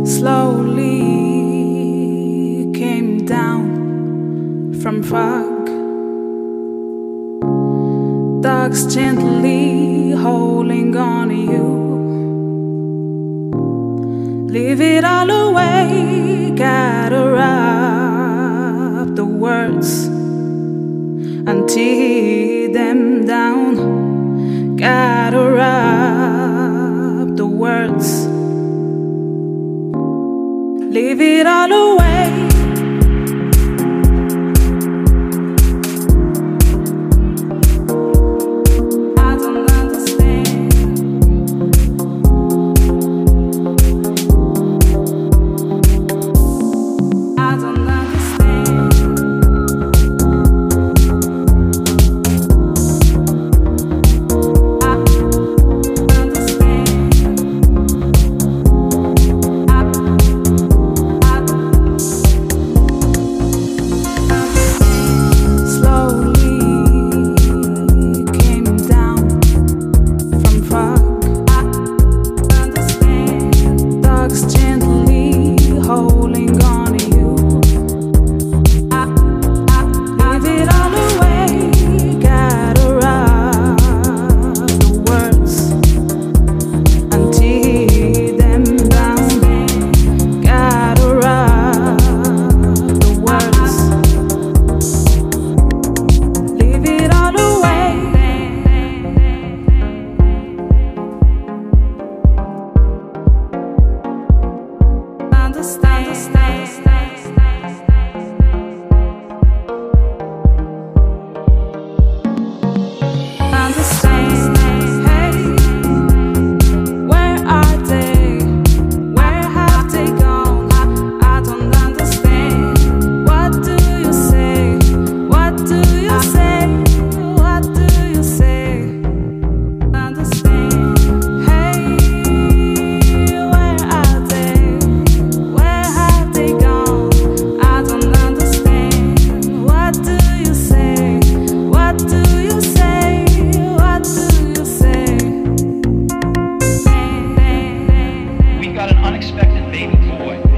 slowly came down from fog. Dogs gently holding on to you. Leave it all away, gather up the words and tear them down. Gather up the words, leave it all away. I don't understand. I don't understand. Unexpected baby boy.